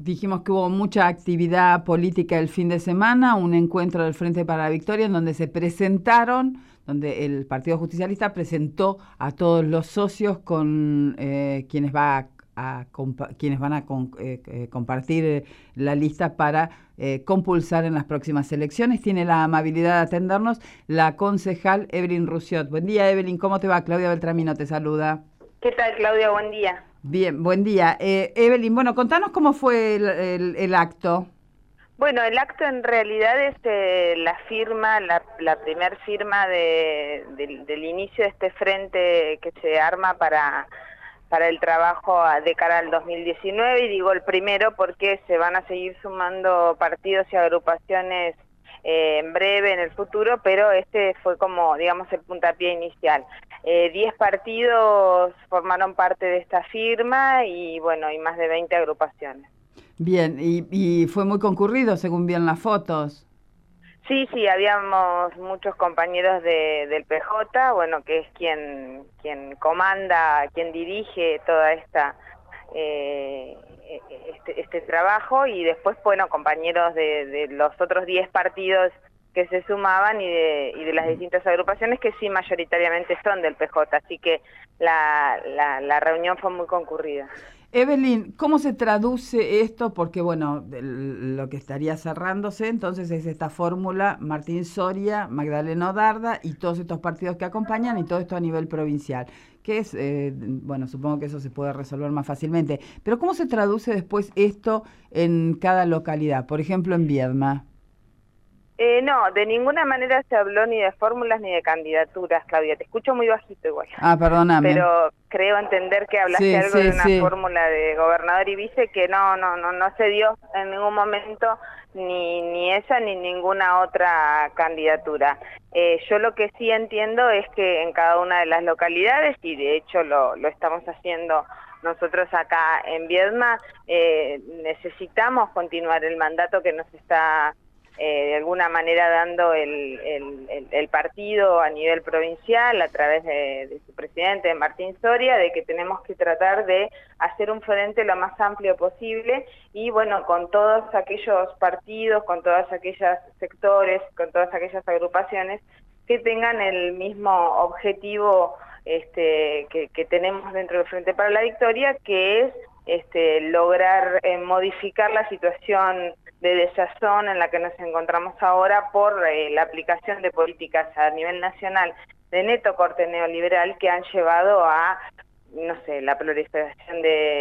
dijimos que hubo mucha actividad política el fin de semana, un encuentro del Frente para la Victoria en donde se presentaron, donde el Partido Justicialista presentó a todos los socios con quienes quienes van a compartir la lista para compulsar en las próximas elecciones. Tiene la amabilidad de atendernos la concejal Evelyn Russiot. Buen día, Evelyn, ¿cómo te va? Claudia Beltramino te saluda. ¿Qué tal, Claudia? Buen día. Bien, buen día. Evelyn, bueno, contanos cómo fue el acto. Bueno, el acto en realidad es la firma, la primer firma del inicio de este frente que se arma para el trabajo de cara al 2019, y digo el primero porque se van a seguir sumando partidos y agrupaciones en breve, en el futuro, pero este fue como, digamos, el puntapié inicial. 10 partidos formaron parte de esta firma y bueno, y más de 20 agrupaciones. Bien, y fue muy concurrido según vi en las fotos. Sí, sí, habíamos muchos compañeros del PJ, bueno, que es quien comanda, quien dirige toda esta este trabajo, y después, bueno, compañeros de los otros 10 partidos que se sumaban y de las distintas agrupaciones que sí mayoritariamente son del PJ, así que la reunión fue muy concurrida. Evelyn, ¿cómo se traduce esto? Porque, bueno, lo que estaría cerrándose entonces es esta fórmula Martín Soria, Magdalena Odarda y todos estos partidos que acompañan, y todo esto a nivel provincial. Que es, bueno, supongo que eso se puede resolver más fácilmente, pero ¿cómo se traduce después esto en cada localidad? Por ejemplo, en Viedma. No, de ninguna manera se habló ni de fórmulas ni de candidaturas, Claudia. Te escucho muy bajito igual, Ah, perdóname. pero creo entender que hablaste Sí, algo de sí, una sí. fórmula de gobernador y vice que no se dio en ningún momento ni esa ni ninguna otra candidatura. Yo lo que sí entiendo es que en cada una de las localidades, y de hecho lo estamos haciendo nosotros acá en Viedma, necesitamos continuar el mandato que nos está de alguna manera dando el partido a nivel provincial a través de su presidente, Martín Soria, de que tenemos que tratar de hacer un frente lo más amplio posible y bueno, con todos aquellos partidos, con todas aquellas sectores, con todas aquellas agrupaciones que tengan el mismo objetivo que tenemos dentro del Frente para la Victoria, que es lograr modificar la situación de desazón en la que nos encontramos ahora por la aplicación de políticas a nivel nacional de neto corte neoliberal que han llevado a, no sé, la proliferación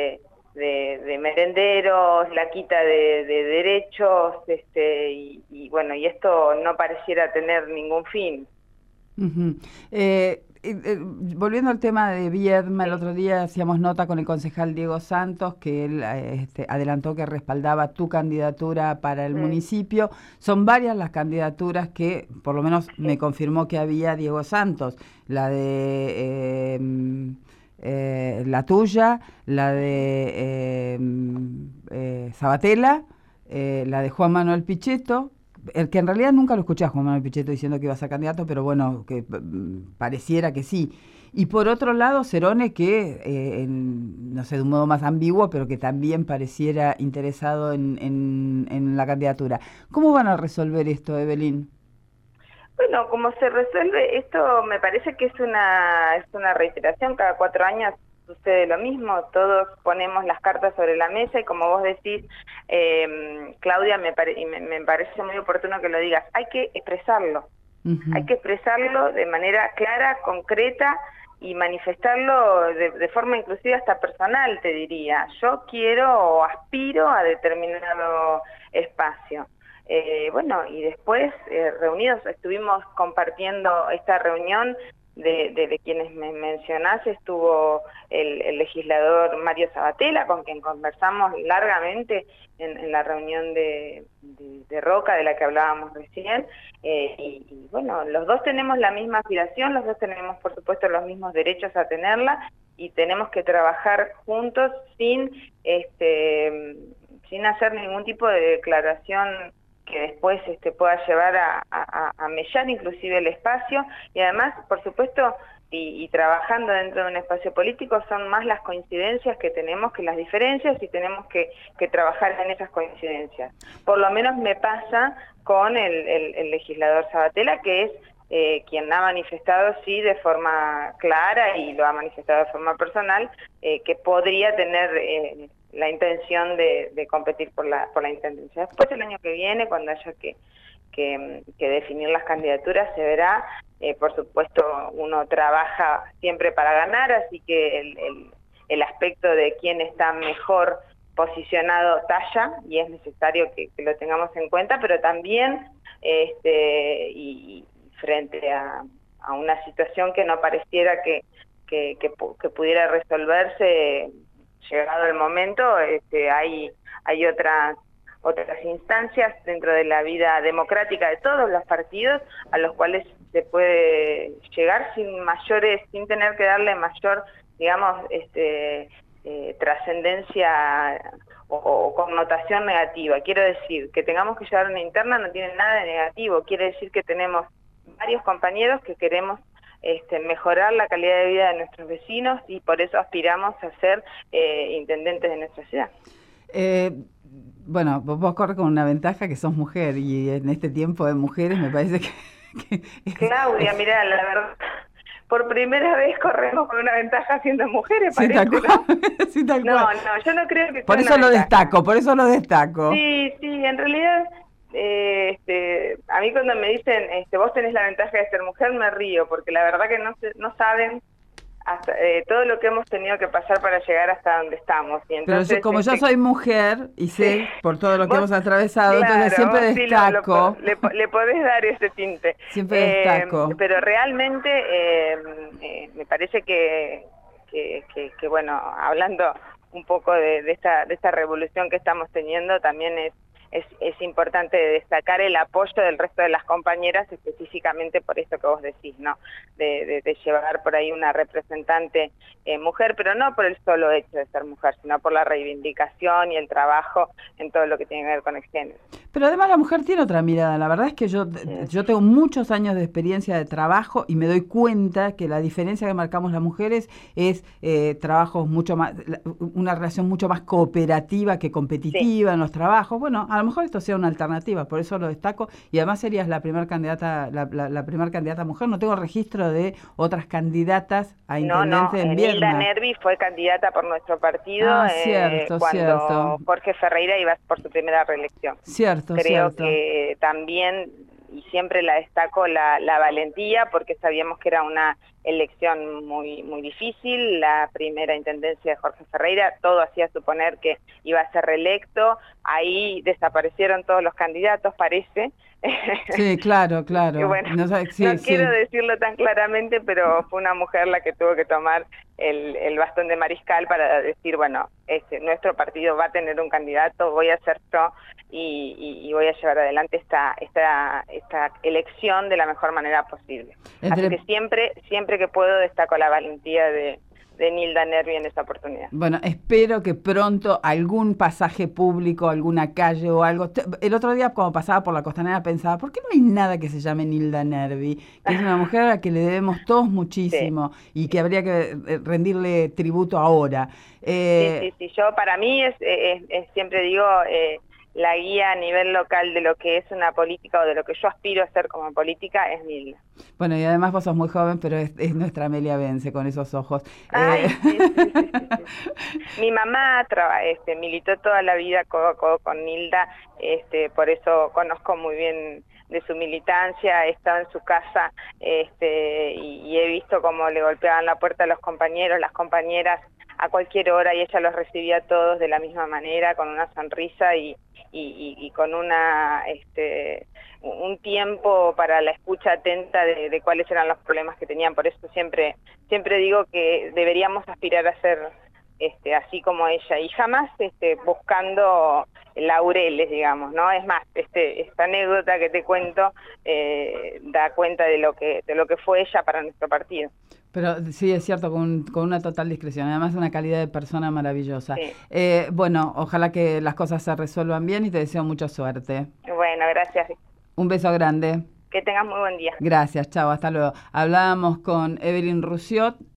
de merenderos, la quita de derechos, y bueno, y esto no pareciera tener ningún fin. Ujú. Volviendo al tema de Viedma, el Sí. otro día hacíamos nota con el concejal Diego Santos, que él adelantó que respaldaba tu candidatura para el Mm, municipio. Son varias las candidaturas que, por lo menos me sí. confirmó que había Diego Santos, la de la tuya, la Ujú. de Sabatella, la de Juan Manuel Pichetto, el que en realidad nunca lo escuché a Juan Manuel Pichetto diciendo que iba a ser candidato, pero bueno, que pareciera que sí. Y por otro lado, Cerone, que, no sé, de un modo más ambiguo, pero que también pareciera interesado en la candidatura. ¿Cómo van a resolver esto, Evelyn? Bueno, como se resuelve esto, me parece que es una reiteración. Cada 4 años sucede lo mismo, todos ponemos las cartas sobre la mesa y como vos decís, Claudia, me parece muy oportuno que lo digas, hay Ujú. que expresarlo de manera clara, concreta y manifestarlo de forma inclusive hasta personal, te diría. Yo quiero o aspiro a determinado espacio. Bueno, y después reunidos, estuvimos compartiendo esta reunión de quienes me mencionás, estuvo el legislador Mario Sabatella, con quien conversamos largamente en la reunión de Roca, de la que hablábamos recién, y bueno, los dos tenemos la misma aspiración, los dos tenemos por supuesto los mismos derechos a tenerla, y tenemos que trabajar juntos sin hacer ningún tipo de declaración que después pueda llevar a mellar inclusive el espacio, y además, por supuesto, y trabajando dentro de un espacio político son más las coincidencias que tenemos que las diferencias, y tenemos que trabajar en esas coincidencias. Por lo menos me pasa con el legislador Sabatella, que es quien ha manifestado, sí, de forma clara, y lo ha manifestado de forma personal, que podría tener la intención de competir por la intendencia. Después, el año que viene, cuando haya que definir las candidaturas, se verá. Por supuesto, uno trabaja siempre para ganar, así que el aspecto de quién está mejor posicionado talla, y es necesario que lo tengamos en cuenta, pero también y frente a una situación que no pareciera que pudiera resolverse, llegado el momento, hay otras instancias dentro de la vida democrática de todos los partidos a los cuales se puede llegar sin tener que darle mayor, digamos, trascendencia o connotación negativa. Quiero decir, que tengamos que llevar una interna no tiene nada de negativo, quiere decir que tenemos varios compañeros que queremos mejorar la calidad de vida de nuestros vecinos, y por eso aspiramos a ser intendentes de nuestra ciudad. Bueno, vos corres con una ventaja, que sos mujer, y en este tiempo de mujeres me parece que Claudia, mirá, la verdad, por primera vez corremos con una ventaja siendo mujeres, sí, parece, ¿no? Sí, tal cual. No, yo no creo que por sea eso una lo ventaja. destaco, por eso lo destaco. Sí, en realidad, a mí cuando me dicen, vos tenés la ventaja de ser mujer, me río, porque la verdad que no saben hasta, todo lo que hemos tenido que pasar para llegar hasta donde estamos. Y entonces, pero como yo soy mujer y sé por todo lo que hemos atravesado, claro, entonces siempre destaco. Sí, le podés dar ese tinte. Siempre destaco. Pero realmente me parece que bueno, hablando un poco de esta revolución que estamos teniendo, también es importante destacar el apoyo del resto de las compañeras, específicamente por esto que vos decís, ¿no? De llevar por ahí una representante mujer, pero no por el solo hecho de ser mujer, sino por la reivindicación y el trabajo en todo lo que tiene que ver con el género. Pero además la mujer tiene otra mirada. La verdad es que yo tengo muchos años de experiencia de trabajo y me doy cuenta que la diferencia que marcamos las mujeres es trabajos mucho más, una relación mucho más cooperativa que competitiva en los trabajos. Bueno, a lo mejor esto sea una alternativa, por eso lo destaco, y además serías la primera candidata, la primera candidata mujer. No tengo registro de otras candidatas a intendente en Viedma. Nilda Nervi fue candidata por nuestro partido cuando Jorge Ferreira iba por su primera reelección. Creo que también, y siempre la destaco, la valentía, porque sabíamos que era una elección muy difícil, la primera intendencia de Jorge Ferreira, todo hacía suponer que iba a ser reelecto, ahí desaparecieron todos los candidatos, parece. Sí, claro. Y bueno, no quiero decirlo tan claramente, pero fue una mujer la que tuvo que tomar el bastón de mariscal para decir, bueno, nuestro partido va a tener un candidato, voy a ser yo, y voy a llevar adelante esta elección de la mejor manera posible. Así que siempre que puedo destaco la valentía de Nilda Nervi en esta oportunidad. Bueno, espero que pronto algún pasaje público, alguna calle o algo. El otro día cuando pasaba por la Costanera pensaba, ¿por qué no hay nada que se llame Nilda Nervi? Que es una mujer a la que le debemos todos muchísimo, y que habría que rendirle tributo ahora. Sí, yo para mí es siempre digo, la guía a nivel local de lo que es una política, o de lo que yo aspiro a hacer como política, es Nilda. Bueno, y además vos sos muy joven, pero es nuestra Amelia Vence con esos ojos. Ay, sí. Mi mamá militó toda la vida codo a codo con Nilda, por eso conozco muy bien de su militancia, he estado en su casa y he visto cómo le golpeaban la puerta a los compañeros, las compañeras, a cualquier hora, y ella los recibía a todos de la misma manera, con una sonrisa y con un tiempo para la escucha atenta de cuáles eran los problemas que tenían. Por eso siempre digo que deberíamos aspirar a ser así como ella, y jamás buscando laureles, digamos, ¿no? Es más, esta anécdota que te cuento da cuenta de lo que fue ella para nuestro partido. Pero sí, es cierto, con una total discreción, además una calidad de persona maravillosa. Sí. Bueno, ojalá que las cosas se resuelvan bien, y te deseo mucha suerte. Bueno, gracias. Un beso grande. Que tengas muy buen día. Gracias, chao, hasta luego. Hablábamos con Evelyn Roussiot,